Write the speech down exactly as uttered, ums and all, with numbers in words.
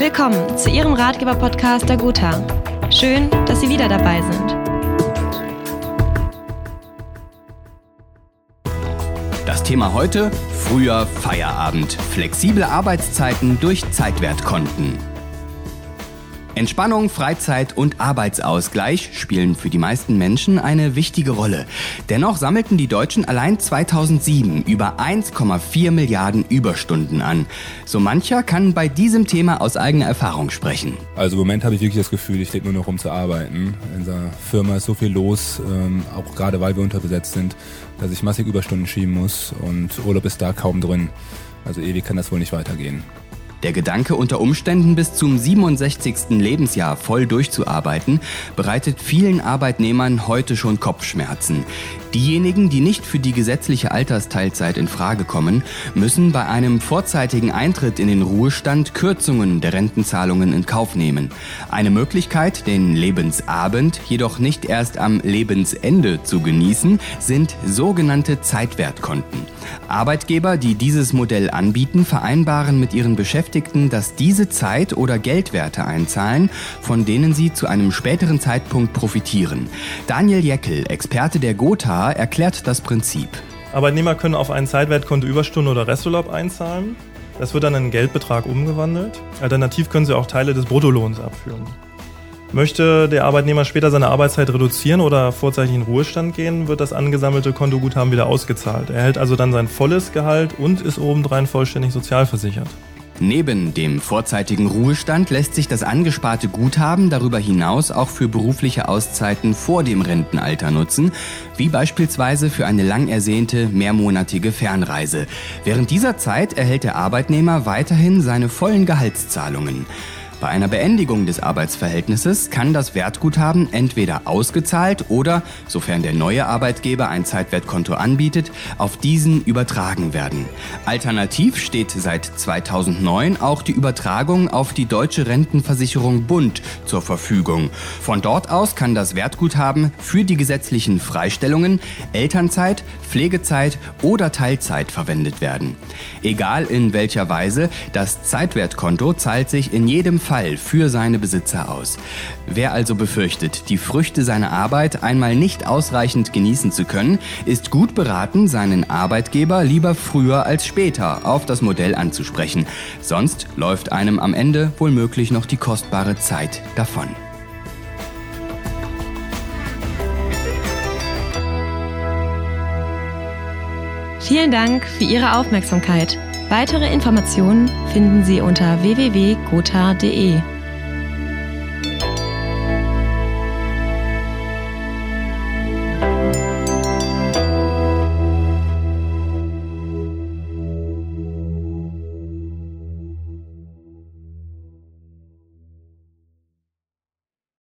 Willkommen zu Ihrem Ratgeber-Podcast der Gotha. Schön, dass Sie wieder dabei sind. Das Thema heute: früher Feierabend. Flexible Arbeitszeiten durch Zeitwertkonten. Entspannung, Freizeit und Arbeitsausgleich spielen für die meisten Menschen eine wichtige Rolle. Dennoch sammelten die Deutschen allein zweitausendsieben über eins Komma vier Milliarden Überstunden an. So mancher kann bei diesem Thema aus eigener Erfahrung sprechen. Also im Moment habe ich wirklich das Gefühl, ich lebe nur noch um zu arbeiten. In der Firma ist so viel los, ähm, auch gerade weil wir unterbesetzt sind, dass ich massig Überstunden schieben muss und Urlaub ist da kaum drin. Also ewig kann das wohl nicht weitergehen. Der Gedanke, unter Umständen bis zum siebenundsechzigsten Lebensjahr voll durchzuarbeiten, bereitet vielen Arbeitnehmern heute schon Kopfschmerzen. Diejenigen, die nicht für die gesetzliche Altersteilzeit in Frage kommen, müssen bei einem vorzeitigen Eintritt in den Ruhestand Kürzungen der Rentenzahlungen in Kauf nehmen. Eine Möglichkeit, den Lebensabend jedoch nicht erst am Lebensende zu genießen, sind sogenannte Zeitwertkonten. Arbeitgeber, die dieses Modell anbieten, vereinbaren mit ihren Beschäftigten, dass diese Zeit- oder Geldwerte einzahlen, von denen sie zu einem späteren Zeitpunkt profitieren. Daniel Jäckel, Experte der Gotha, erklärt das Prinzip. Arbeitnehmer können auf ein Zeitwertkonto Überstunden oder Resturlaub einzahlen. Das wird dann in einen Geldbetrag umgewandelt. Alternativ können sie auch Teile des Bruttolohns abführen. Möchte der Arbeitnehmer später seine Arbeitszeit reduzieren oder vorzeitig in Ruhestand gehen, wird das angesammelte Kontoguthaben wieder ausgezahlt. Er erhält also dann sein volles Gehalt und ist obendrein vollständig sozialversichert. Neben dem vorzeitigen Ruhestand lässt sich das angesparte Guthaben darüber hinaus auch für berufliche Auszeiten vor dem Rentenalter nutzen, wie beispielsweise für eine lang ersehnte mehrmonatige Fernreise. Während dieser Zeit erhält der Arbeitnehmer weiterhin seine vollen Gehaltszahlungen. Bei einer Beendigung des Arbeitsverhältnisses kann das Wertguthaben entweder ausgezahlt oder, sofern der neue Arbeitgeber ein Zeitwertkonto anbietet, auf diesen übertragen werden. Alternativ steht seit zweitausendneun auch die Übertragung auf die Deutsche Rentenversicherung Bund zur Verfügung. Von dort aus kann das Wertguthaben für die gesetzlichen Freistellungen, Elternzeit, Pflegezeit oder Teilzeit verwendet werden. Egal in welcher Weise, das Zeitwertkonto zahlt sich in jedem Fall für seine Besitzer aus. Wer also befürchtet, die Früchte seiner Arbeit einmal nicht ausreichend genießen zu können, ist gut beraten, seinen Arbeitgeber lieber früher als später auf das Modell anzusprechen. Sonst läuft einem am Ende womöglich noch die kostbare Zeit davon. Vielen Dank für Ihre Aufmerksamkeit. Weitere Informationen finden Sie unter w w w punkt gotha punkt d e.